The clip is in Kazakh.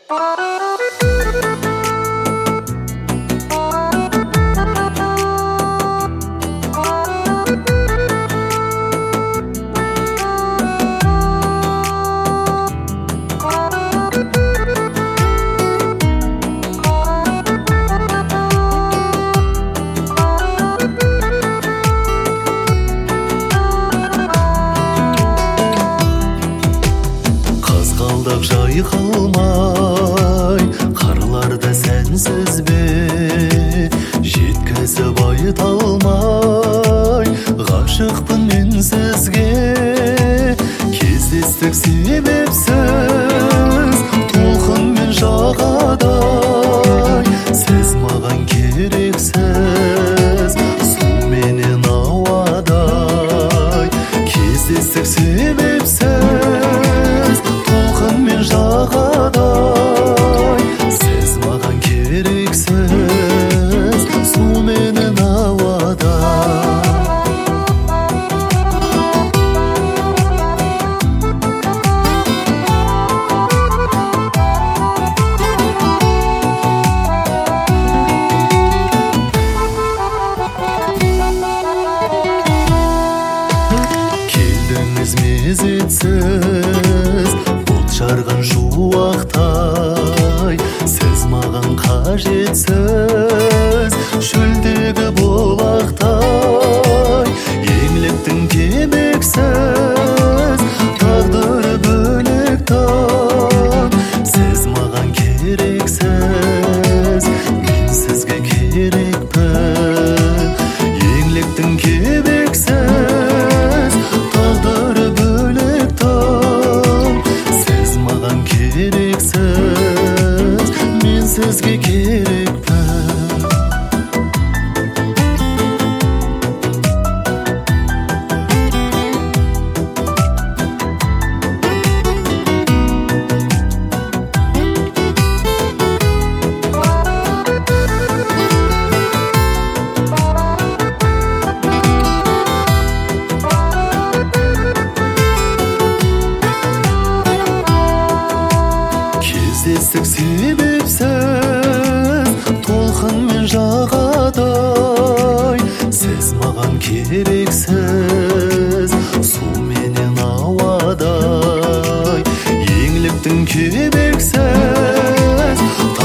Қызғалдақ жайқалмай қарларда сәнсіз бе, жеткізіп айта алмай ғашықпын мен сізге. Кездестік себепсіз толқынмен жағадай, сіз маған керексіз су менен ауадай. Кездестік себепсіз толқынмен жағадай, сіз маған керексіз су менен ауадай. Келдіңіз мезетсіз бұлт жарған шуақтай, сіз маған қажетсіз шөлдегі бұлақтай. Еңліктің кебексіз тағдыры бөлек таң, сіз маған керексіз мен сізге керекпін. Еңліктің кебексіз тағдыры бөлек таң, сіз маған керексіз мен сізге керекпін. Кездестік себепсіз толқынмен жағадай, сіз маған керексіз су менен ауадай. Еңліктің кебексіз